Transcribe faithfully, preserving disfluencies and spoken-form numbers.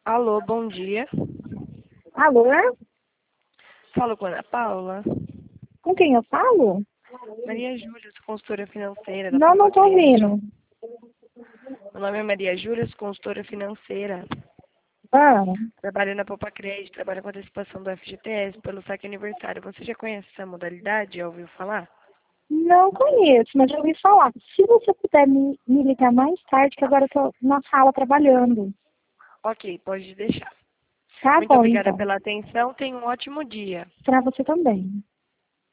Alô, bom dia. Alô? Falo com a Ana Paula. Com quem eu falo? Maria Júlia, sou consultora financeira da Não, não Poupa tô Crédito. ouvindo. Meu nome é Maria Júlia, sou consultora financeira. Ah, Trabalho na Poupa Crédito, trabalho com antecipação do F G T S pelo saque aniversário. Você já conhece essa modalidade? Já ouviu falar? não conheço, mas já ouvi falar. Se você puder me, me ligar mais tarde, que agora eu tô na sala trabalhando. Ok, pode deixar. Tá Muito bom, obrigada então. pela atenção. Tenha um ótimo dia. Pra você também.